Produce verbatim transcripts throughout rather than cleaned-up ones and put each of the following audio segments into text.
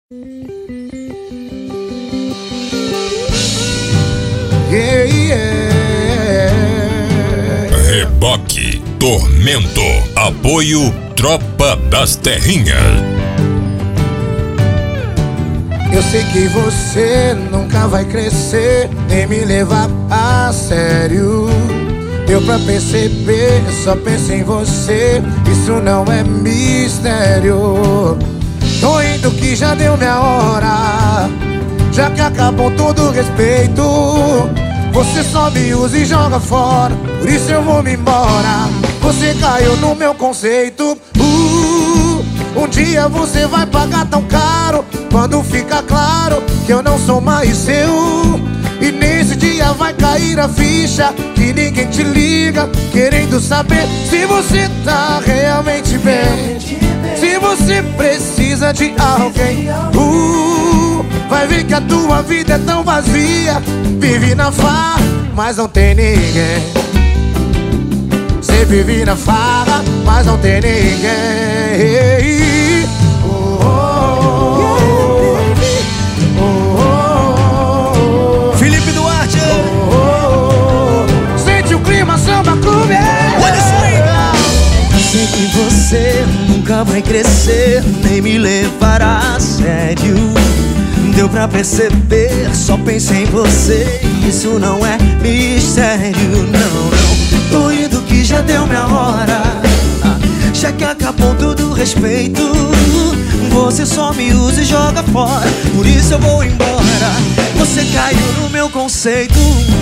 Yeah, yeah. Reboque, Tormento, apoio Tropa das Terrinhas. Eu sei que você nunca vai crescer, nem me levar a sério. Deu pra perceber, eu só penso em você, isso não é mistério. Tô indo que já deu minha hora, já que acabou todo o respeito. Você só me usa e joga fora, por isso eu vou me embora. Você caiu no meu conceito. uh, Um dia você vai pagar tão caro, quando fica claro que eu não sou mais seu. E nesse dia vai cair a ficha, que ninguém te liga, querendo saber se você tá realmente bem, se você precisa de alguém. uh, Vai ver que a tua vida é tão vazia, vive na farra, mas não tem ninguém. Você vive na farra, mas não tem ninguém. oh, oh, oh, oh, oh. Felipe Duarte. oh, oh. Sente o clima, samba clube. Olha isso aí. Eu sei que você nunca vai crescer, nem me levar a sério. Deu pra perceber, só pensei em você, isso não é mistério, não, não. Tô indo que já deu minha hora, já que acabou todo o respeito. Você só me usa e joga fora, por isso eu vou embora. Você caiu no meu conceito.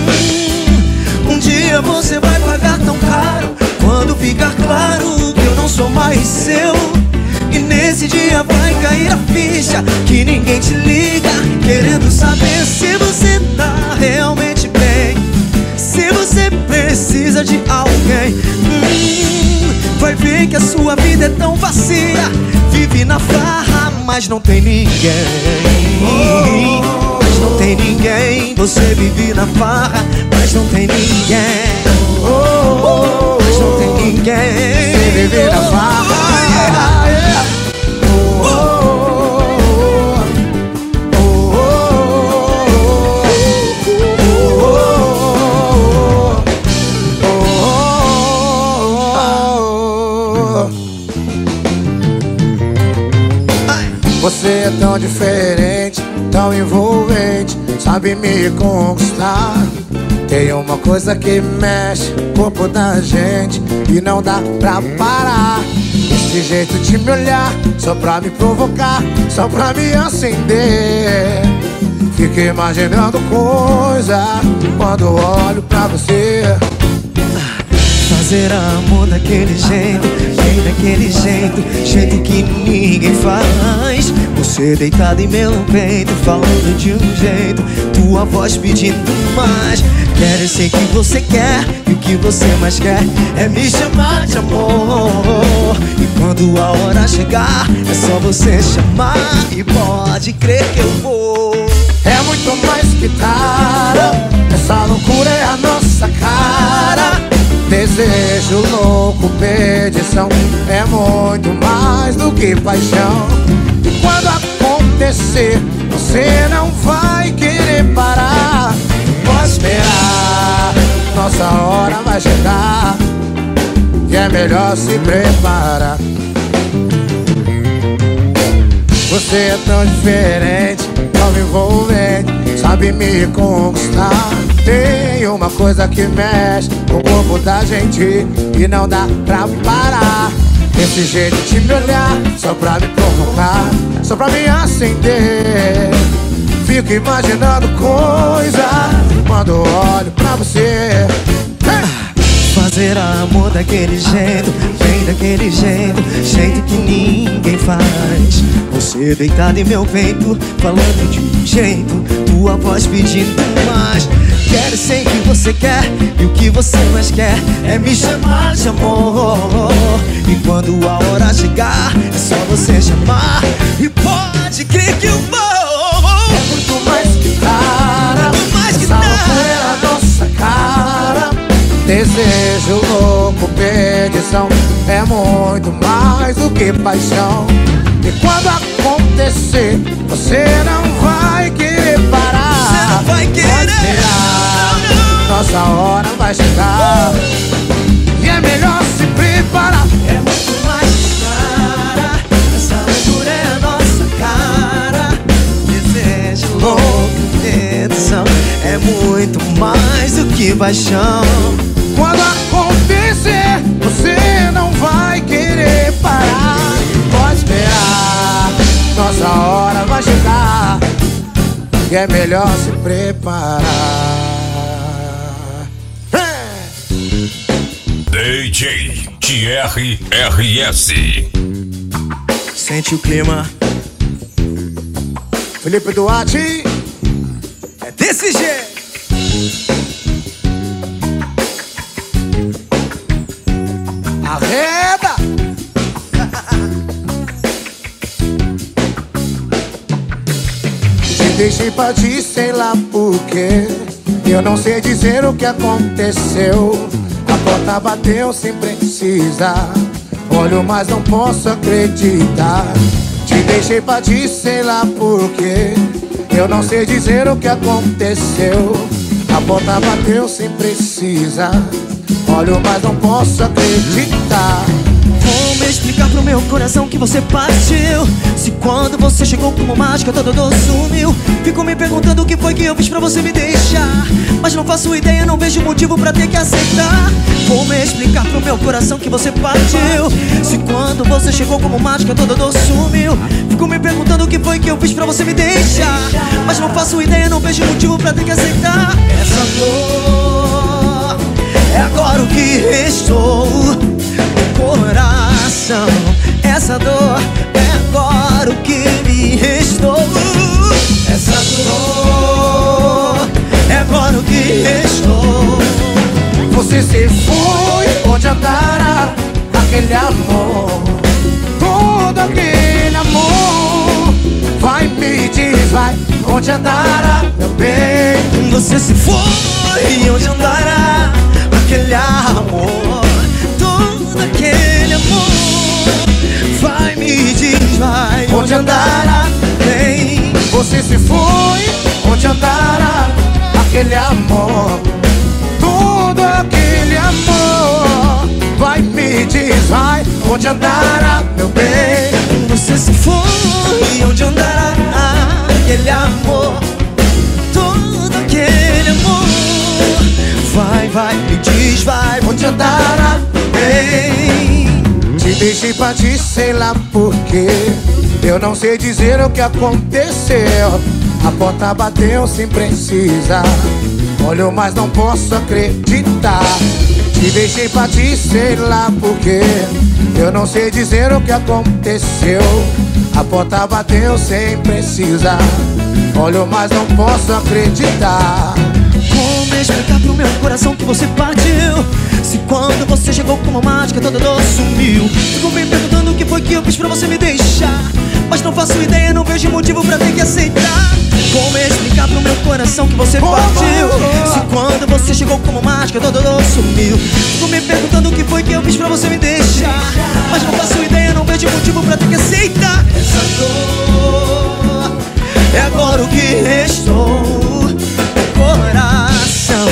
Um dia você vai pagar tão caro, quando ficar claro que eu não sou mais seu. E nesse dia vai cair a ficha, que ninguém te liga, querendo saber se você tá realmente bem, se você precisa de alguém. hum, Vai ver que a sua vida é tão vazia, vive na farra, mas não tem ninguém. Mas não tem ninguém. Você vive na farra, mas não tem ninguém. Mas não tem ninguém. Você vive na farra. Você é tão diferente, tão envolvente, sabe me conquistar. Tem uma coisa que mexe o corpo da gente e não dá pra parar. Esse jeito de me olhar, só pra me provocar, só pra me acender. Fico imaginando coisa quando olho pra você. Fazer amor daquele jeito, bem daquele jeito, jeito que ninguém faz. Você deitado em meu peito, falando de um jeito, tua voz pedindo mais. Quero, eu sei que você quer, e o que você mais quer é me chamar de amor. E quando a hora chegar, é só você chamar, e pode crer que eu vou. É muito mais que tara, essa loucura é a nossa cara. Desejo louco, perdição, é muito mais do que paixão. E quando acontecer, você não vai querer parar. Pode esperar, nossa hora vai chegar, e é melhor se preparar. Você é tão diferente, tão envolvente, sabe me conquistar. Tem uma coisa que mexe com o corpo da gente e não dá pra parar. Esse jeito de me olhar, só pra me provocar, só pra me acender. Fico imaginando coisa quando olho pra você. Hey! Fazer amor daquele jeito, bem daquele jeito, jeito que ninguém faz. Você deitado em meu peito, falando de um jeito, tua voz pedindo mais. Quero, sei que você quer, e o que você mais quer é me chamar de amor. E quando a hora chegar, é só você chamar, e pode crer que eu vou. É muito mais que cara, mais que essa loucura é a nossa cara. Desejo louco, perdição, é muito mais do que paixão. E quando acontecer acontecer, você não vai querer parar. Você não vai querer. Pode esperar, nossa hora vai chegar. E é melhor se preparar. É muito mais cara, essa loucura é a nossa cara. Desejo louco, tensão, é muito mais do que paixão. Quando acontecer, você não vai querer parar. Pode esperar, nossa hora vai chegar. E é melhor se preparar. D J Thierry R S. Sente o clima, Felipe Duarte. é desse jeito. Arreda! Te deixei pra ti, sei lá porquê. Eu não sei dizer o que aconteceu. A porta bateu sem precisar. Olho, mas não posso acreditar. Te deixei pra ti, sei lá porquê. Eu não sei dizer o que aconteceu. A porta bateu sem precisar. Olho, mas não posso acreditar. Como explicar pro meu coração que você partiu? Se quando você chegou como mágica toda dor sumiu. Fico me perguntando o que foi que eu fiz pra você me deixar, mas não faço ideia, não vejo motivo pra ter que aceitar. Como explicar pro meu coração que você partiu? Se quando você chegou como mágica toda dor sumiu. Fico me perguntando o que foi que eu fiz pra você me deixar, mas não faço ideia, não vejo motivo pra ter que aceitar. Essa dor é agora o que restou no coração. Essa dor é agora o que me restou. Essa dor é agora o que restou. Você se foi, onde andará aquele amor? Todo aquele amor. Vai, me diz, vai, onde andará, meu bem? Você se foi, onde andará aquele amor? Todo aquele amor. Vai, me diz, vai, Onde andará, bem? você se foi, onde andará aquele amor? Todo aquele amor. Vai, me diz, vai, onde andará, meu bem? Você se foi, onde andará aquele amor? Todo aquele amor. Vai, vai, me diz, vai, Onde andará, bem? te deixei pra ti, sei lá porquê. Eu não sei dizer o que aconteceu. A porta bateu sem precisar. Olho, mas não posso acreditar. Te deixei pra ti, sei lá porquê. Eu não sei dizer o que aconteceu. A porta bateu sem precisar. Olho, mas não posso acreditar. Como explicar pro meu coração que você partiu? Se quando você chegou como mágica toda dor sumiu. Fico me perguntando o que foi que eu fiz pra você me deixar, mas não faço ideia, não vejo motivo pra ter que aceitar. Como explicar pro meu coração que você partiu? Se quando você chegou como mágica toda dor sumiu. Fico me perguntando o que foi que eu fiz pra você me deixar, mas não faço ideia, não vejo motivo pra ter que aceitar. Essa dor é agora o que restou no coração.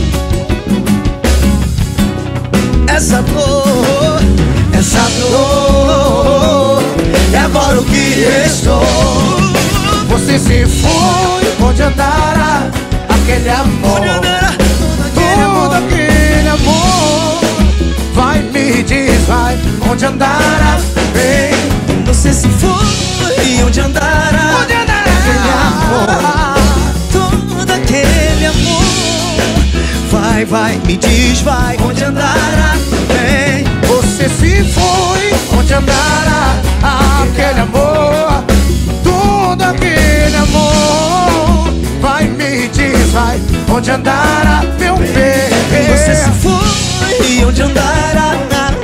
Essa dor, essa dor é agora o que restou. Você se foi, onde andará aquele amor? Onde andará todo aquele Todo amor? aquele amor. Vai, me diz, vai, onde andará, bem? Você se foi, onde andará Onde andará aquele amor? Todo aquele amor. Vai, vai, me diz, vai, onde andará, bem? Você se foi, onde andará aquele amor? Todo aquele amor. Vai, me diz, vai, onde andará, meu bem? Você se foi, onde andará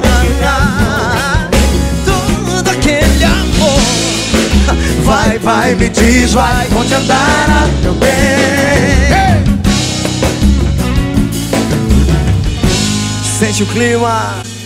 todo aquele amor? Vai, vai, me diz, vai, onde andará, meu bem? Sente o clima.